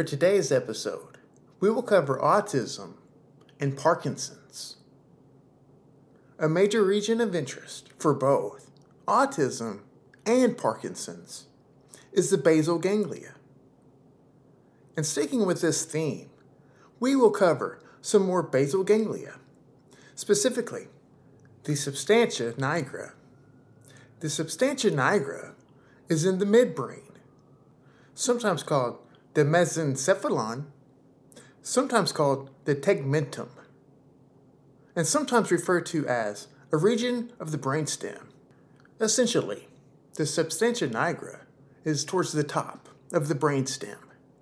For today's episode, we will cover autism and Parkinson's. A major region of interest for both autism and Parkinson's is the basal ganglia. And sticking with this theme, we will cover some more basal ganglia, specifically the substantia nigra. The substantia nigra is in the midbrain, sometimes called the mesencephalon, sometimes called the tegmentum, and sometimes referred to as a region of the brainstem. Essentially, the substantia nigra is towards the top of the brainstem.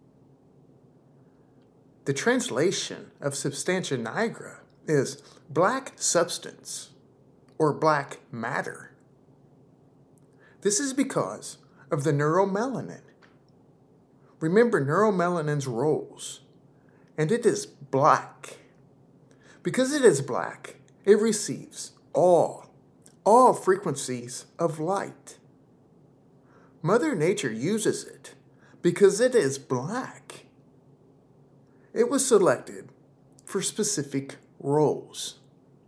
The translation of substantia nigra is black substance or black matter. This is because of the neuromelanin. Remember neuromelanin's roles, and it is black. Because it is black, it receives all frequencies of light. Mother Nature uses it because it is black. It was selected for specific roles.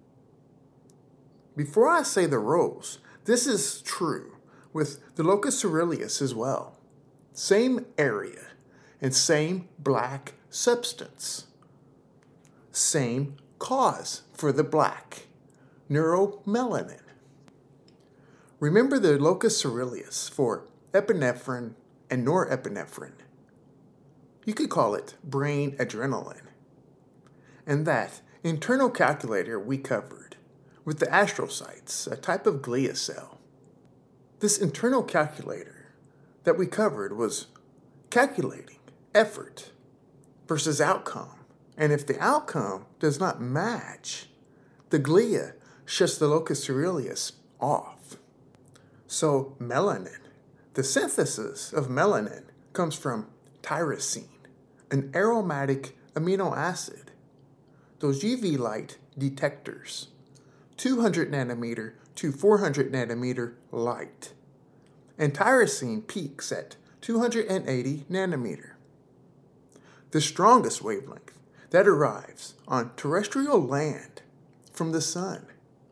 Before I say the roles, this is true with the locus coeruleus as well. Same area and same black substance. Same cause for the black, neuromelanin. Remember the locus coeruleus for epinephrine and norepinephrine. You could call it brain adrenaline. And that internal calculator we covered with the astrocytes, a type of glia cell. This internal calculator that we covered was calculating effort versus outcome. And if the outcome does not match, the glia shuts the locus coeruleus off. So melanin, the synthesis of melanin comes from tyrosine, an aromatic amino acid. Those UV light detectors, 200 nanometer to 400 nanometer light. And tyrosine peaks at 280 nanometer. The strongest wavelength that arrives on terrestrial land from the sun.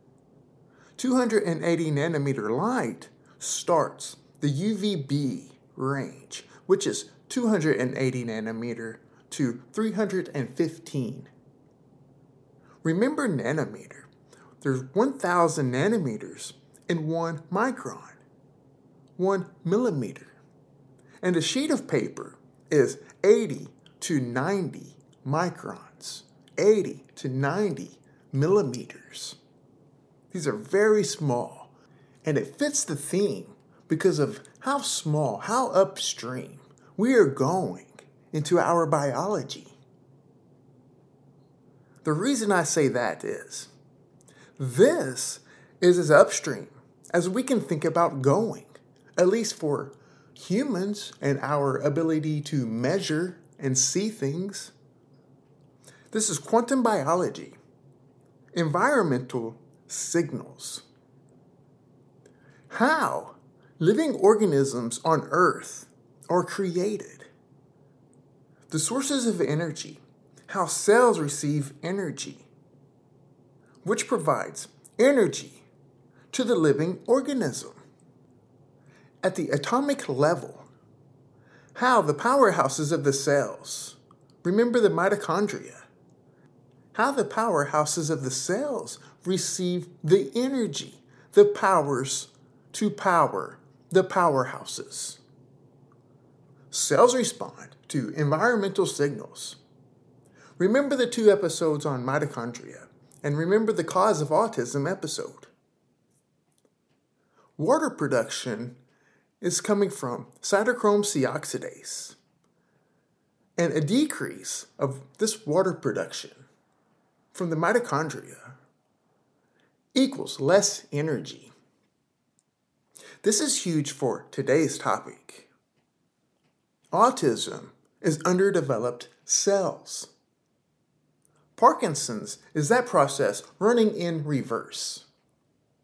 280 nanometer light starts the UVB range, which is 280 nanometer to 315. Remember nanometer. There's 1,000 nanometers in 1 micron, 1 millimeter. And a sheet of paper is 80 to 90 microns, 80 to 90 millimeters. These are very small, and it fits the theme because of how small, how upstream we are going into our biology. The reason I say that is, this is as upstream as we can think about going, at least for humans and our ability to measure and see things. This is quantum biology, environmental signals. How living organisms on Earth are created. The sources of energy, how cells receive energy, which provides energy to the living organism. At the atomic level, how the powerhouses of the cells, remember the mitochondria, how the powerhouses of the cells receive the energy, the powers to power the powerhouses. Cells respond to environmental signals. Remember the 2 episodes on mitochondria, and remember the cause of autism episode. Water production is coming from cytochrome C oxidase. And a decrease of this water production from the mitochondria equals less energy. This is huge for today's topic. Autism is underdeveloped cells. Parkinson's is that process running in reverse.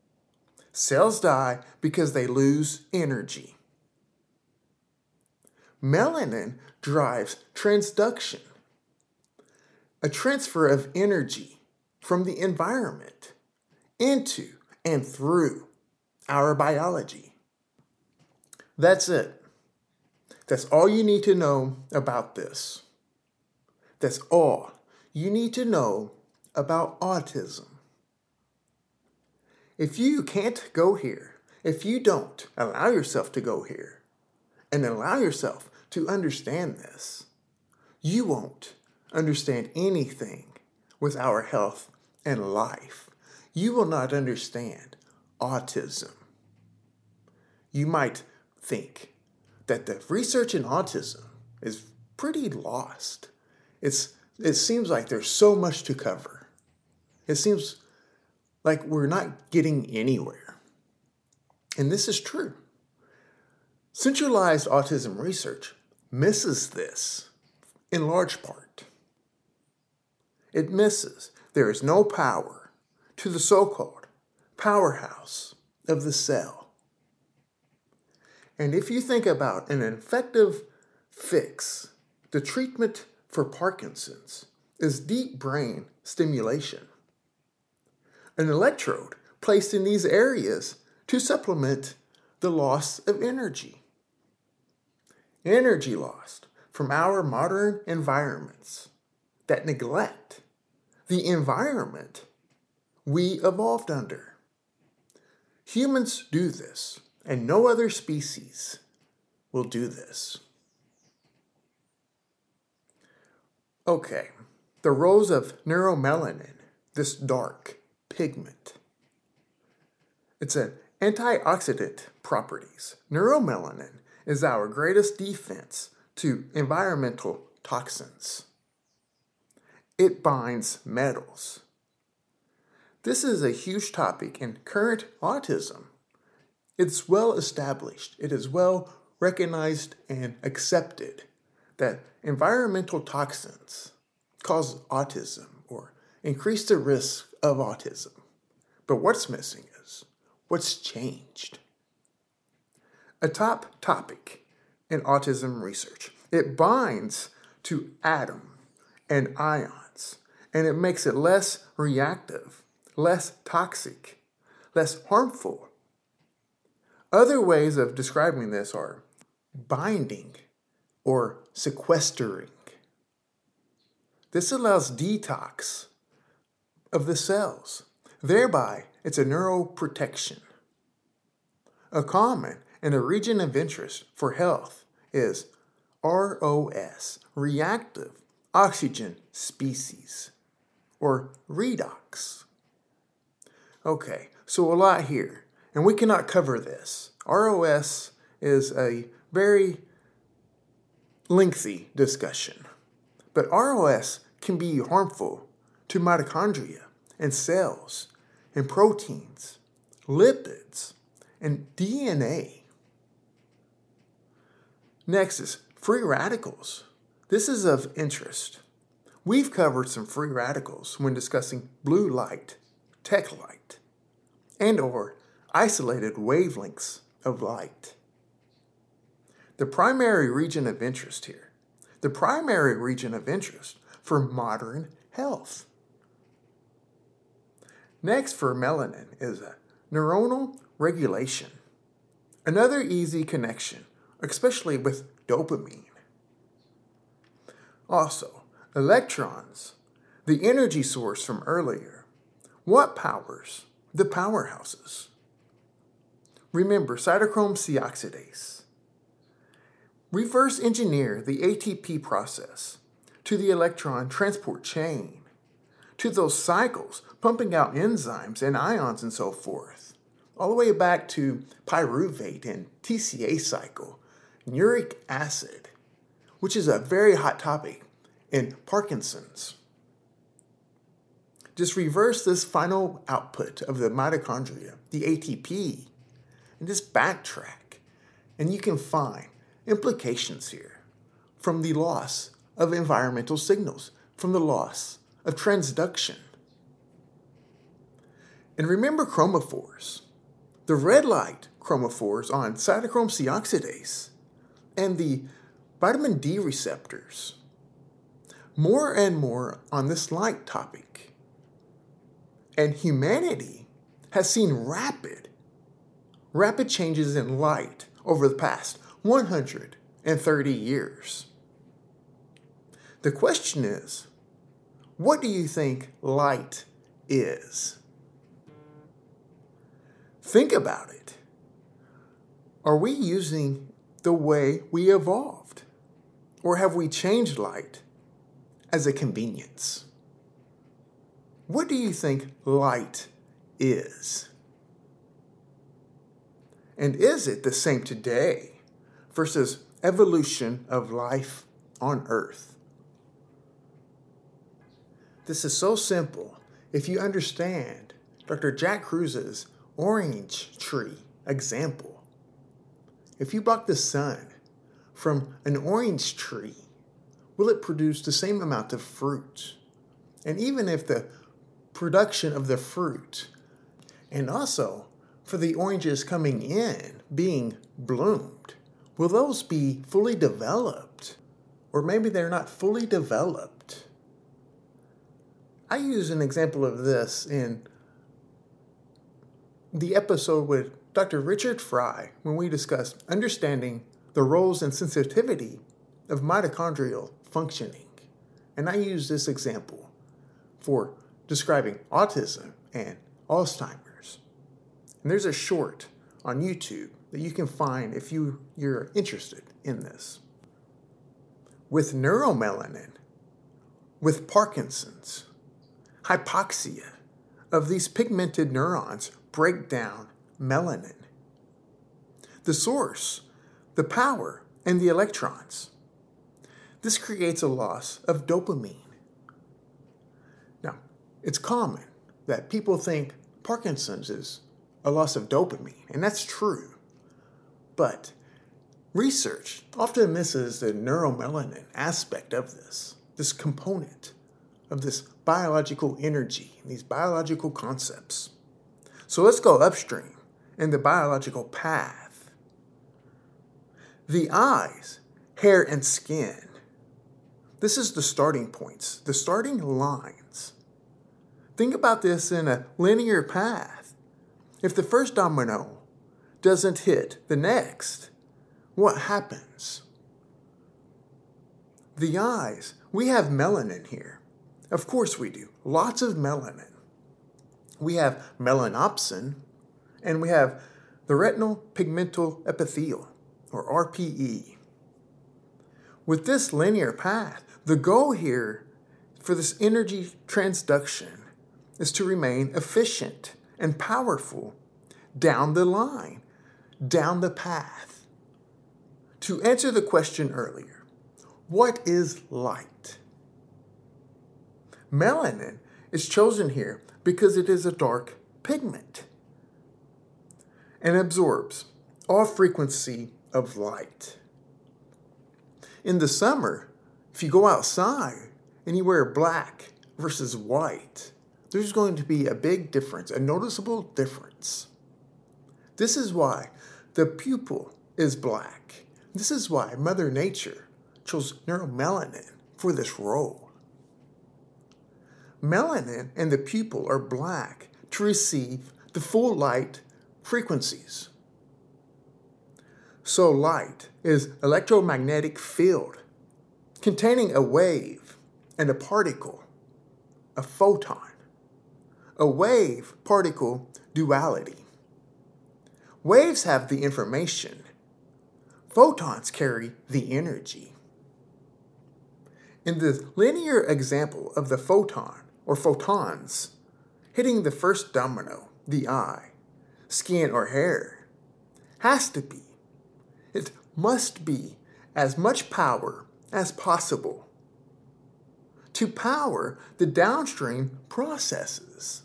Cells die because they lose energy. Melanin drives transduction, a transfer of energy from the environment into and through our biology. That's it. That's all you need to know about this. That's all you need to know about autism. If you can't go here, if you don't allow yourself to go here and allow yourself to understand this, you won't understand anything with our health and life. You will not understand autism. You might think that the research in autism is pretty lost. It seems like there's so much to cover. It seems like we're not getting anywhere. And this is true. Centralized autism research misses this in large part. It misses there is no power to the so-called powerhouse of the cell. And if you think about an effective fix, the treatment for Parkinson's is deep brain stimulation. An electrode placed in these areas to supplement the loss of energy. Energy lost from our modern environments that neglect the environment we evolved under. Humans do this, and no other species will do this. Okay, the roles of neuromelanin, this dark pigment. It's an antioxidant properties. Neuromelanin is our greatest defense to environmental toxins. It binds metals. This is a huge topic in current autism. It's well established. It is well recognized and accepted that environmental toxins cause autism or increase the risk of autism. But what's missing is what's changed. A top topic in autism research. It binds to atom and ions, and it makes it less reactive, less toxic, less harmful. Other ways of describing this are binding or sequestering. This allows detox of the cells. Thereby, it's a neuroprotection. A common and a region of interest for health is ROS, reactive oxygen species, or redox. Okay, so a lot here, and we cannot cover this. ROS is a very lengthy discussion, but ROS can be harmful to mitochondria and cells and proteins, lipids, and DNA. Next is free radicals. This is of interest. We've covered some free radicals when discussing blue light, tech light, and or isolated wavelengths of light. The primary region of interest here. The primary region of interest for modern health. Next for melanin is a neuronal regulation. Another easy connection, especially with dopamine. Also, electrons, the energy source from earlier. What powers the powerhouses? Remember cytochrome C oxidase. Reverse engineer the ATP process to the electron transport chain, to those cycles pumping out enzymes and ions and so forth, all the way back to pyruvate and TCA cycle, uric acid, which is a very hot topic in Parkinson's. Just reverse this final output of the mitochondria, the ATP, and just backtrack, and you can find implications here from the loss of environmental signals, from the loss of transduction. And remember chromophores, the red light chromophores on cytochrome C oxidase, and the vitamin D receptors. More and more on this light topic. And humanity has seen rapid changes in light over the past 130 years. The question is, what do you think light is? Think about it. Are we using the way we evolved? Or have we changed light as a convenience? What do you think light is? And is it the same today versus evolution of life on Earth? This is so simple if you understand Dr. Jack Kruse's orange tree example. If you block the sun from an orange tree, will it produce the same amount of fruit? And even if the production of the fruit, and also for the oranges coming in, being bloomed, will those be fully developed? Or maybe they're not fully developed. I use an example of this in the episode with Dr. Richard Fry when we discussed understanding the roles and sensitivity of mitochondrial functioning. And I use this example for describing autism and Alzheimer's. And there's a short on YouTube that you can find if you're interested in this. With neuromelanin, with Parkinson's, hypoxia of these pigmented neurons break down melanin. The source, the power, and the electrons. This creates a loss of dopamine. Now, it's common that people think Parkinson's is a loss of dopamine, and that's true. But research often misses the neuromelanin aspect of this component of this biological energy, these biological concepts. So let's go upstream in the biological path. The eyes, hair, and skin. This is the starting points, the starting lines. Think about this in a linear path. If the first domino doesn't hit the next, what happens? The eyes, we have melanin here. Of course we do, lots of melanin. We have melanopsin, and we have the retinal pigmental epithelium, or RPE. With this linear path, the goal here for this energy transduction is to remain efficient and powerful down the line, down the path. To answer the question earlier, what is light? Melanin is chosen here because it is a dark pigment and absorbs all frequency of light. In the summer, if you go outside and you wear black versus white, there's going to be a big difference, a noticeable difference. This is why the pupil is black. This is why Mother Nature chose neuromelanin for this role. Melanin and the pupil are black to receive the full light frequencies. So light is electromagnetic field containing a wave and a particle, a photon, a wave-particle duality. Waves have the information. Photons carry the energy. In the linear example of the photon, or photons, hitting the first domino, the eye, skin, or hair, it must be as much power as possible to power the downstream processes.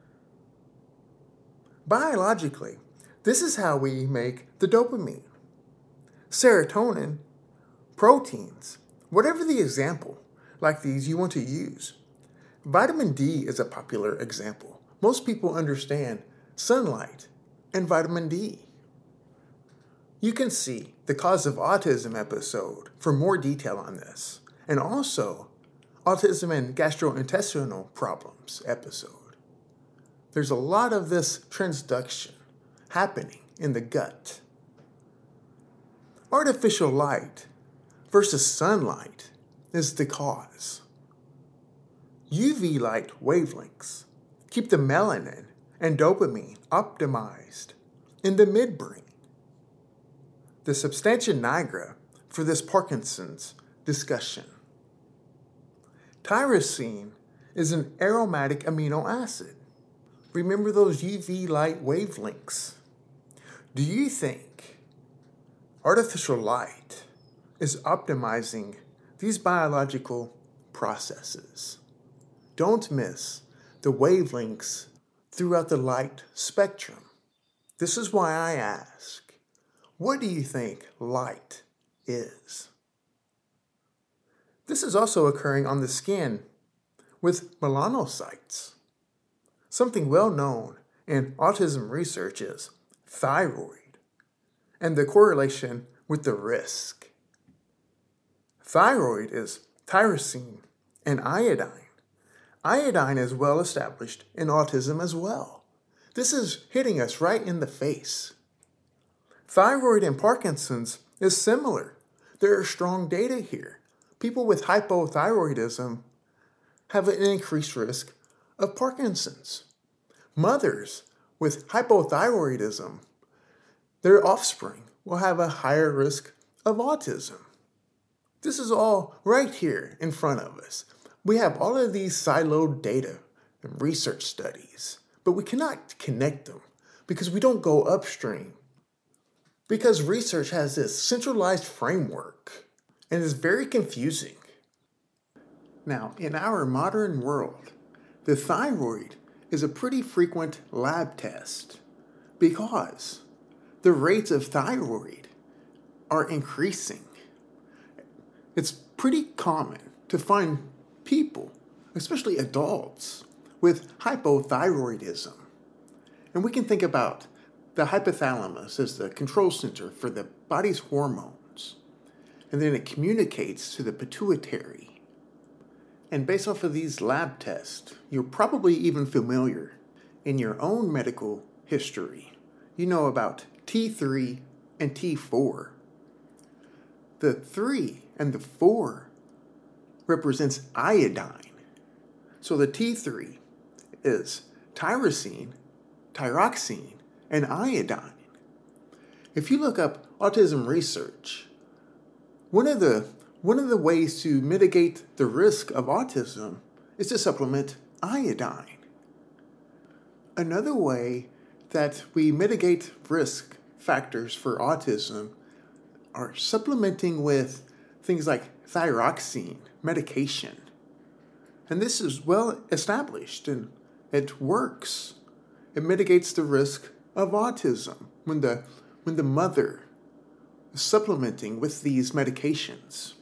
Biologically, this is how we make the dopamine, serotonin, proteins, whatever the example like these you want to use. Vitamin D is a popular example. Most people understand sunlight and vitamin D. You can see the Cause of Autism episode for more detail on this, and also Autism and Gastrointestinal Problems episode. There's a lot of this transduction happening in the gut. Artificial light versus sunlight is the cause. UV light wavelengths keep the melanin and dopamine optimized in the midbrain. The substantia nigra for this Parkinson's discussion. Tyrosine is an aromatic amino acid. Remember those UV light wavelengths. Do you think artificial light is optimizing these biological processes? Don't miss the wavelengths throughout the light spectrum. This is why I ask, what do you think light is? This is also occurring on the skin with melanocytes. Something well known in autism research is thyroid and the correlation with the risk. Thyroid is tyrosine and iodine. Iodine is well established in autism as well. This is hitting us right in the face. Thyroid and Parkinson's is similar. There are strong data here. People with hypothyroidism have an increased risk of Parkinson's. Mothers with hypothyroidism, their offspring will have a higher risk of autism. This is all right here in front of us. We have all of these siloed data and research studies, but we cannot connect them because we don't go upstream. Because research has this centralized framework and is very confusing. Now, in our modern world, the thyroid is a pretty frequent lab test because the rates of thyroid are increasing. It's pretty common to find people, especially adults, with hypothyroidism. And we can think about the hypothalamus as the control center for the body's hormones. And then it communicates to the pituitary. And based off of these lab tests, you're probably even familiar in your own medical history. You know about T3 and T4. The 3 and the 4 represents iodine. So the T3 is tyrosine, thyroxine, and iodine. If you look up autism research, one of the ways to mitigate the risk of autism is to supplement iodine. Another way that we mitigate risk factors for autism are supplementing with things like thyroxine medication. And this is well established and it works. It mitigates the risk of autism when the mother is supplementing with these medications.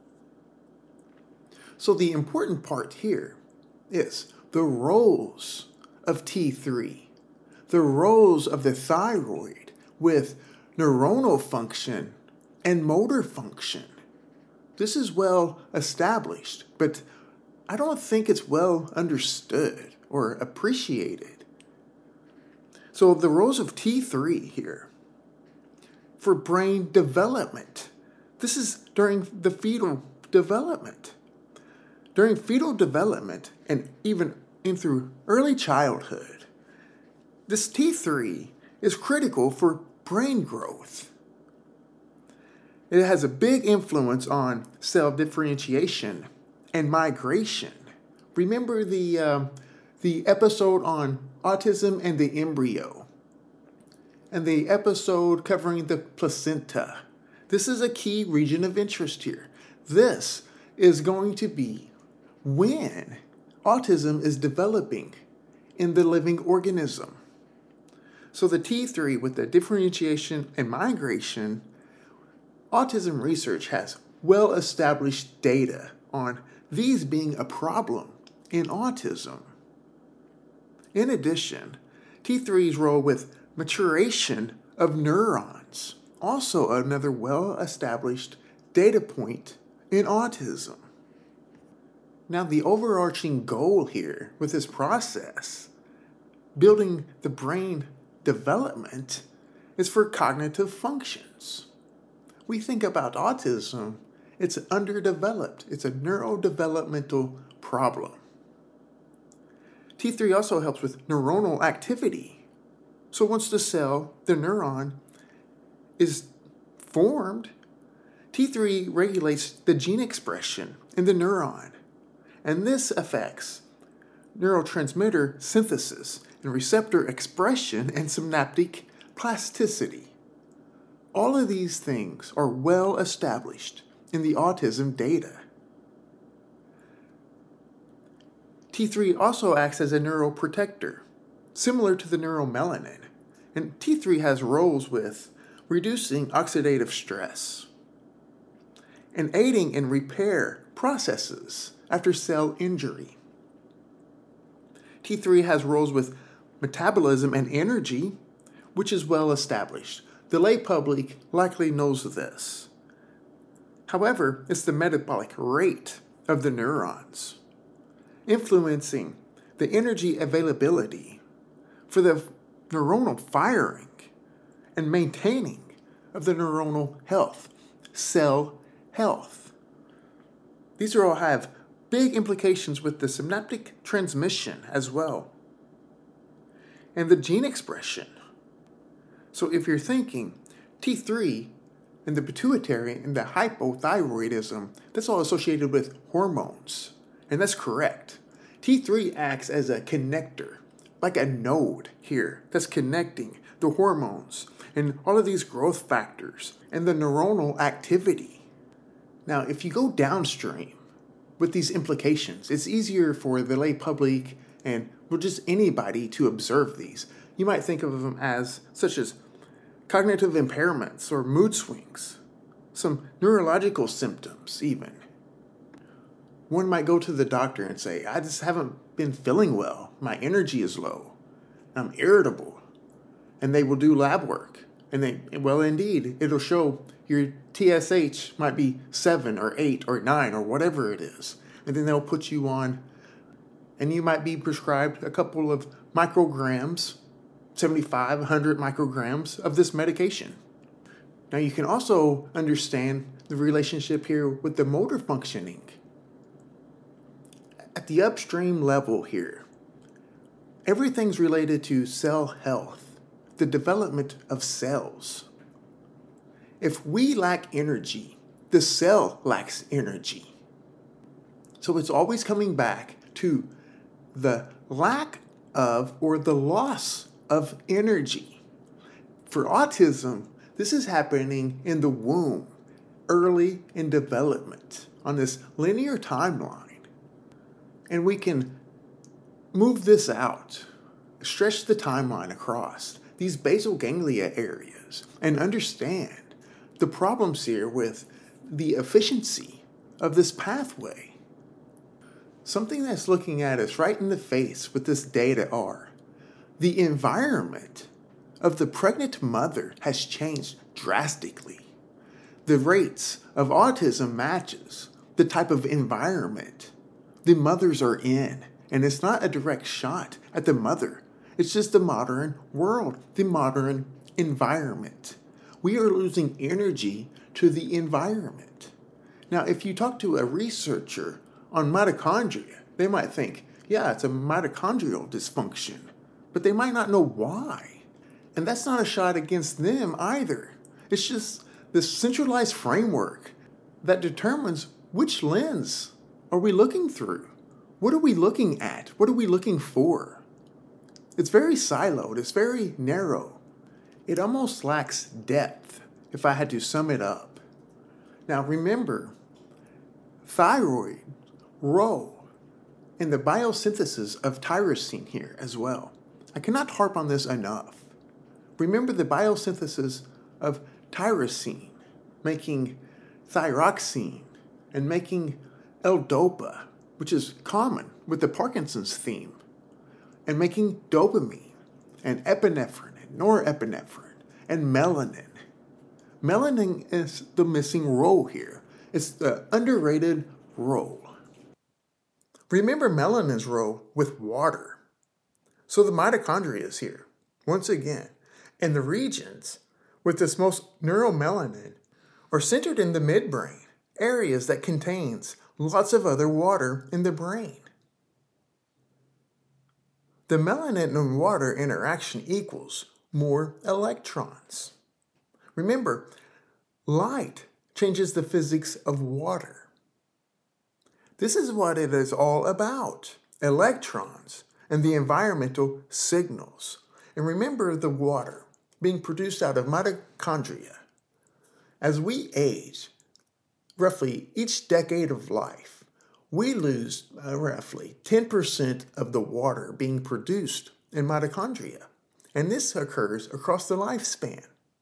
So the important part here is the roles of T3, the roles of the thyroid with neuronal function and motor function. This is well established, but I don't think it's well understood or appreciated. So the roles of T3 here for brain development. This is during the fetal development. During fetal development and even in through early childhood, this T3 is critical for brain growth. It has a big influence on cell differentiation and migration. Remember the episode on autism and the embryo, and the episode covering the placenta. This is a key region of interest here. This is going to be when autism is developing in the living organism. So the T3 with the differentiation and migration, autism research has well-established data on these being a problem in autism. In addition, T3's role with maturation of neurons also another well-established data point in autism. Now, the overarching goal here with this process, building the brain development, is for cognitive functions. We think about autism, it's underdeveloped. It's a neurodevelopmental problem. T3 also helps with neuronal activity. So once the cell, the neuron, is formed, T3 regulates the gene expression in the neuron. And this affects neurotransmitter synthesis and receptor expression and synaptic plasticity. All of these things are well established in the autism data. T3 also acts as a neuroprotector, similar to the neuromelanin, and T3 has roles with reducing oxidative stress and aiding in repair processes after cell injury. T3 has roles with metabolism and energy, which is well established. The lay public likely knows this. However, it's the metabolic rate of the neurons, influencing the energy availability for the neuronal firing and maintaining of the neuronal health, cell health. These all have big implications with the synaptic transmission as well, and the gene expression. So if you're thinking T3 and the pituitary and the hypothyroidism, that's all associated with hormones. And that's correct. T3 acts as a connector, like a node here, that's connecting the hormones and all of these growth factors and the neuronal activity. Now, if you go downstream with these implications, it's easier for the lay public and just anybody to observe these. You might think of them as such as cognitive impairments or mood swings, some neurological symptoms even. One might go to the doctor and say, I just haven't been feeling well. My energy is low. I'm irritable. And they will do lab work. And well, indeed, it'll show your TSH might be 7 or 8 or 9 or whatever it is. And then they'll put you on, and you might be prescribed a couple of micrograms, 75, 100 micrograms of this medication. Now you can also understand the relationship here with the motor functioning. At the upstream level here, everything's related to cell health, the development of cells. If we lack energy, the cell lacks energy. So it's always coming back to the lack of or the loss of energy. For autism, this is happening in the womb, early in development, on this linear timeline. And we can move this out, stretch the timeline across these basal ganglia areas, and understand the problems here with the efficiency of this pathway. Something that's looking at us right in the face with this data are the environment of the pregnant mother has changed drastically. The rates of autism matches the type of environment the mothers are in. And it's not a direct shot at the mother. It's just the modern world, the modern environment. We are losing energy to the environment. Now, if you talk to a researcher on mitochondria, they might think, yeah, it's a mitochondrial dysfunction. But they might not know why. And that's not a shot against them either. It's just this centralized framework that determines which lens are we looking through. What are we looking at? What are we looking for? It's very siloed. It's very narrow. It almost lacks depth, if I had to sum it up. Now remember, thyroid role in the biosynthesis of tyrosine here as well. I cannot harp on this enough. Remember the biosynthesis of tyrosine, making thyroxine and making L-DOPA, which is common with the Parkinson's theme, and making dopamine and epinephrine and norepinephrine and melanin. Melanin is the missing role here. It's the underrated role. Remember melanin's role with water. So the mitochondria is here, once again. And the regions with this most neuromelanin are centered in the midbrain, areas that contains lots of other water in the brain. The melanin and water interaction equals more electrons. Remember, light changes the physics of water. This is what it is all about, electrons and the environmental signals. And remember the water being produced out of mitochondria. As we age, roughly each decade of life, we lose roughly 10% of the water being produced in mitochondria. And this occurs across the lifespan.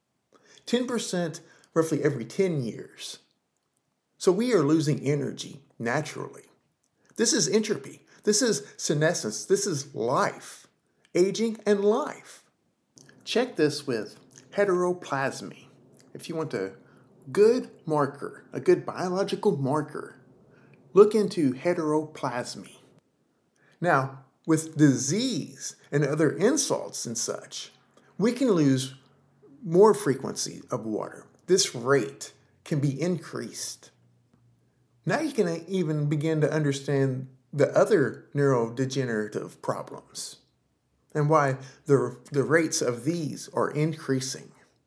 10% roughly every 10 years. So we are losing energy naturally. This is entropy. This is senescence. This is life. Aging and life. Check this with heteroplasmy. If you want a good marker, a good biological marker, look into heteroplasmy. Now, with disease and other insults and such, we can lose more frequency of water. This rate can be increased. Now you can even begin to understand the other neurodegenerative problems and why the rates of these are increasing.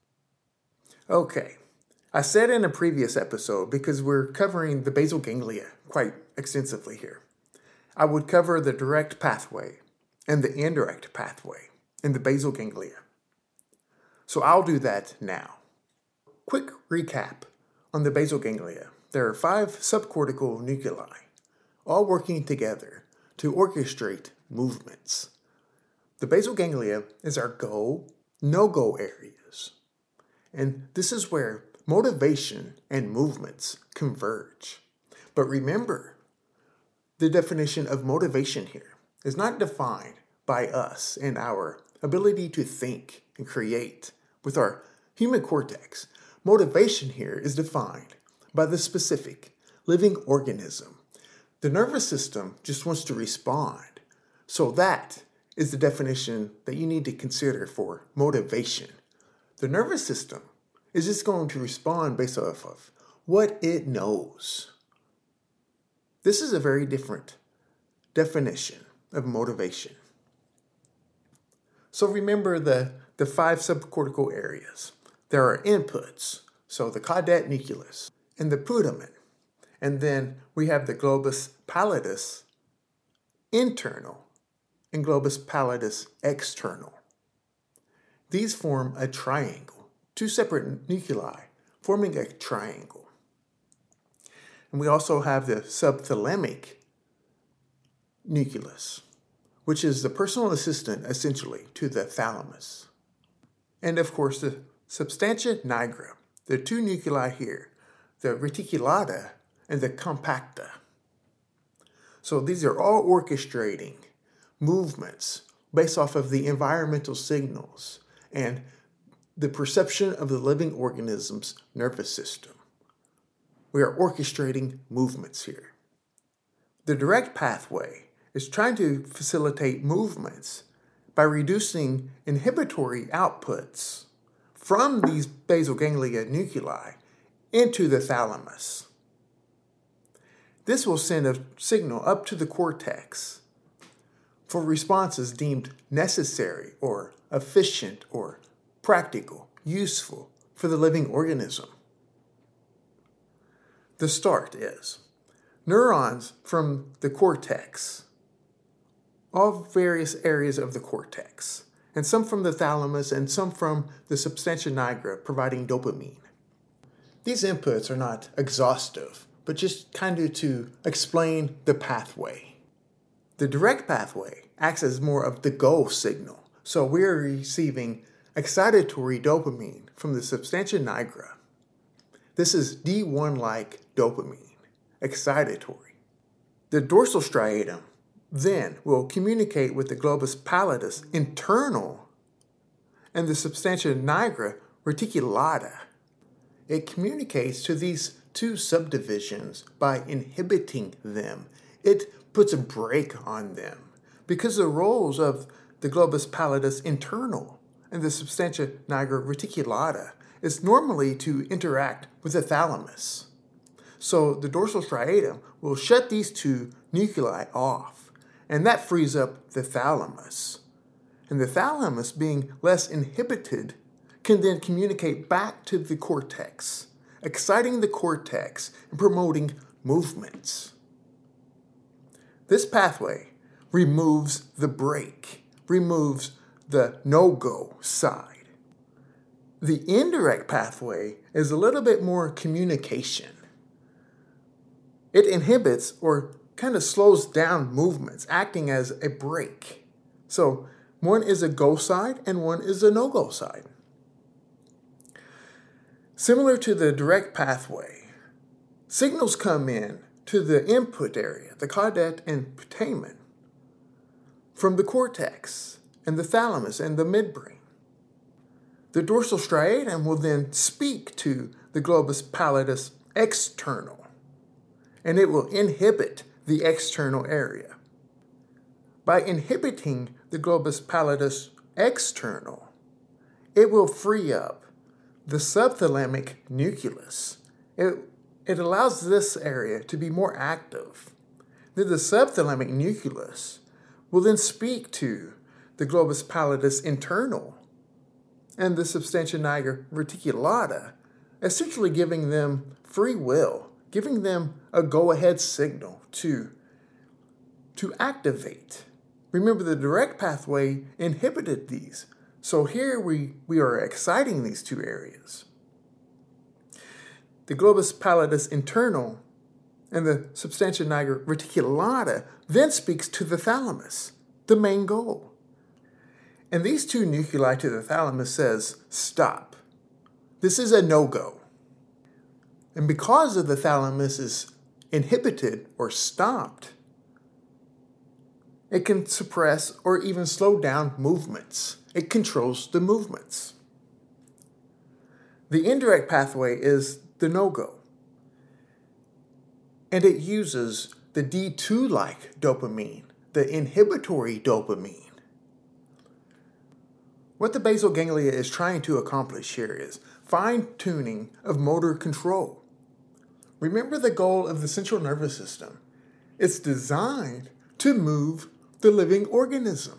Okay, I said in a previous episode, because we're covering the basal ganglia quite extensively here, I would cover the direct pathway and the indirect pathway in the basal ganglia. So I'll do that now. Quick recap on the basal ganglia. There are 5 subcortical nuclei, all working together to orchestrate movements. The basal ganglia is our go, no-go areas. And this is where motivation and movements converge. But remember, the definition of motivation here is not defined by us and our ability to think and create with our human cortex. Motivation here is defined by the specific living organism. The nervous system just wants to respond. So that is the definition that you need to consider for motivation. The nervous system is just going to respond based off of what it knows. This is a very different definition of motivation. So remember the 5 subcortical areas. There are inputs, so the caudate nucleus and the putamen. And then we have the globus pallidus internal and globus pallidus external. These form a triangle, 2 separate nuclei forming a triangle. And we also have the subthalamic nucleus, which is the personal assistant essentially to the thalamus. And of course the substantia nigra, the 2 nuclei here, the reticulata and the compacta. So these are all orchestrating movements based off of the environmental signals and the perception of the living organism's nervous system. We are orchestrating movements here. The direct pathway is trying to facilitate movements by reducing inhibitory outputs from these basal ganglia nuclei into the thalamus. This will send a signal up to the cortex for responses deemed necessary or efficient or practical, useful for the living organism. The start is neurons from the cortex, all various areas of the cortex, and some from the thalamus and some from the substantia nigra providing dopamine. These inputs are not exhaustive, but just kind of to explain the pathway. The direct pathway acts as more of the go signal, so we're receiving excitatory dopamine from the substantia nigra. This is D1-like dopamine, excitatory. The dorsal striatum then will communicate with the globus pallidus internal and the substantia nigra reticulata. it communicates to these two subdivisions by inhibiting them. It puts a brake on them because the roles of the globus pallidus internal and the substantia nigra reticulata is normally to interact with the thalamus. So the dorsal striatum will shut these two nuclei off, and that frees up the thalamus. And the thalamus, being less inhibited, can then communicate back to the cortex, exciting the cortex and promoting movements. This pathway removes the brake, removes the no-go side. The indirect pathway is a little bit more communication. It inhibits or kind of slows down movements, acting as a brake. So one is a go side and one is a no-go side. Similar to the direct pathway, signals come in to the input area, the caudate and putamen, from the cortex and the thalamus and the midbrain. The dorsal striatum will then speak to the globus pallidus external, and it will inhibit the external area. By inhibiting the globus pallidus external, it will free up the subthalamic nucleus. It allows this area to be more active. Then the subthalamic nucleus will then speak to the globus pallidus internal and the substantia nigra reticulata, essentially giving them free will, giving them a go-ahead signal to activate. Remember, the direct pathway inhibited these. So here we are exciting these two areas. The globus pallidus internal and the substantia nigra reticulata then speaks to the thalamus, the main goal. And these two nuclei to the thalamus says, stop. This is a no-go. And because of the thalamus is inhibited or stopped, it can suppress or even slow down movements. It controls the movements. The indirect pathway is the no-go. And it uses the D2-like dopamine, the inhibitory dopamine. What the basal ganglia is trying to accomplish here is fine-tuning of motor control. Remember the goal of the central nervous system. It's designed to move the living organism.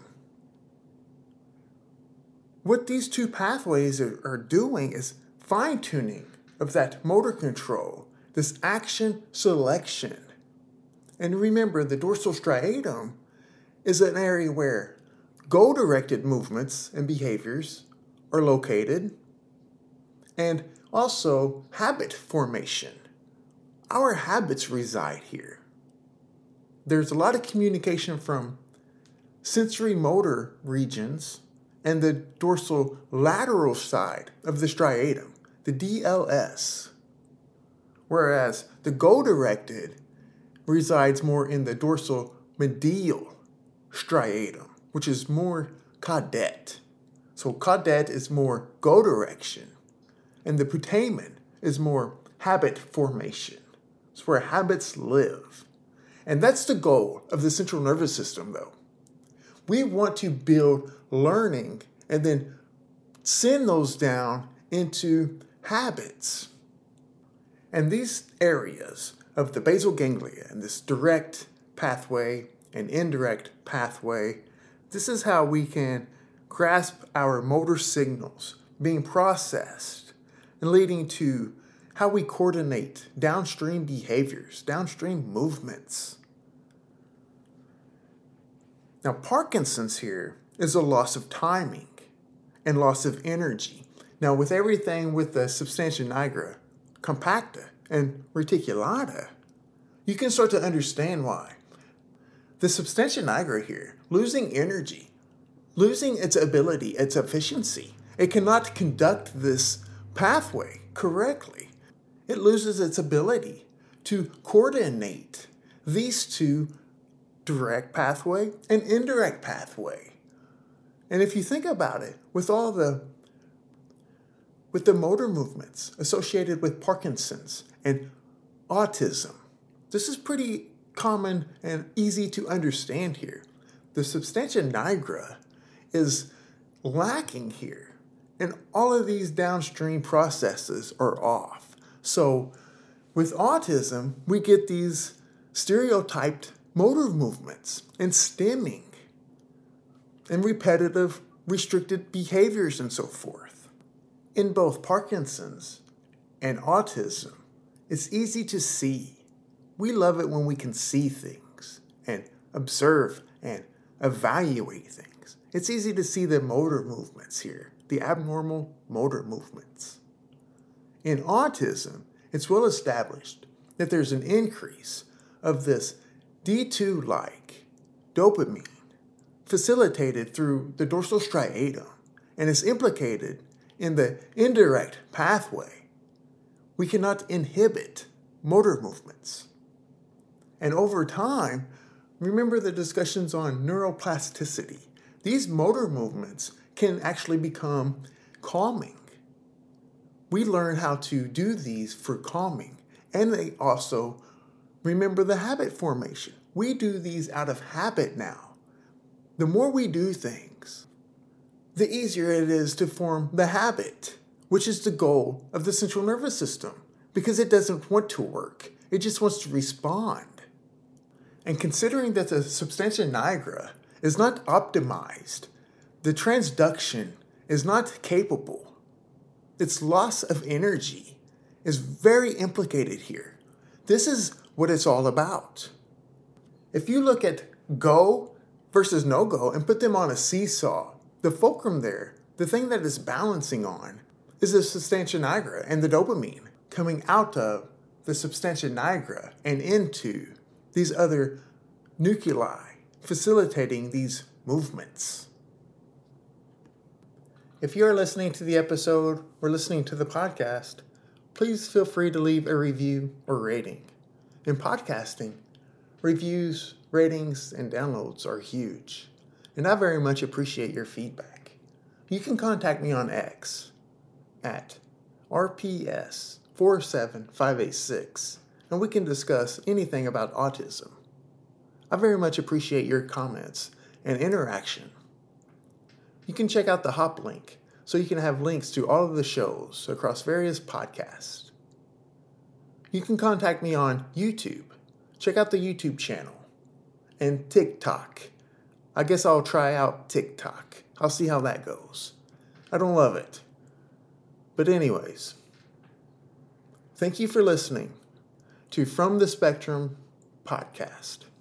What these two pathways are doing is fine-tuning of that motor control, this action selection. And remember, the dorsal striatum is an area where goal-directed movements and behaviors are located, and also habit formation. Our habits reside here. There's a lot of communication from sensory motor regions and the dorsal lateral side of the striatum, the DLS, whereas the goal-directed resides more in the dorsal medial striatum, which is more caudate. So caudate is more go direction, and the putamen is more habit formation. It's where habits live. And that's the goal of the central nervous system, though. We want to build learning and then send those down into habits. And these areas of the basal ganglia and this direct pathway and indirect pathway, this is how we can grasp our motor signals being processed and leading to how we coordinate downstream behaviors, downstream movements. Now, Parkinson's here is a loss of timing and loss of energy. Now, with everything with the substantia nigra compacta and reticulata, you can start to understand why. The substantia nigra here, losing energy, losing its ability, its efficiency. It cannot conduct this pathway correctly. It loses its ability to coordinate these two, direct pathway and indirect pathway. And if you think about it, with all the with the motor movements associated with Parkinson's and autism. This is pretty common and easy to understand here. The substantia nigra is lacking here, and all of these downstream processes are off. So with autism, we get these stereotyped motor movements and stimming and repetitive restricted behaviors and so forth. In both Parkinson's and autism, it's easy to see. We love it when we can see things and observe and evaluate things. It's easy to see the motor movements here, the abnormal motor movements. In autism, it's well established that there's an increase of this D2-like dopamine facilitated through the dorsal striatum and is implicated in the indirect pathway. We cannot inhibit motor movements. And over time, remember the discussions on neuroplasticity. These motor movements can actually become calming. We learn how to do these for calming. And they also remember the habit formation. We do these out of habit now. The more we do things, the easier it is to form the habit, which is the goal of the central nervous system, because it doesn't want to work. It just wants to respond. And considering that the substantia nigra is not optimized, the transduction is not capable, its loss of energy is very implicated here. This is what it's all about. If you look at go versus no-go and put them on a seesaw, the fulcrum there, the thing that is balancing on, is the substantia nigra and the dopamine coming out of the substantia nigra and into these other nuclei, facilitating these movements. If you are listening to the episode or listening to the podcast, please feel free to leave a review or rating. In podcasting, reviews, ratings, and downloads are huge, and I very much appreciate your feedback. You can contact me on X at RPS47586, and we can discuss anything about autism. I very much appreciate your comments and interaction. You can check out the Hop link so you can have links to all of the shows across various podcasts. You can contact me on YouTube. Check out the YouTube channel. And TikTok. I guess I'll try out TikTok. I'll see how that goes. I don't love it. But anyways, thank you for listening to From the Spectrum podcast.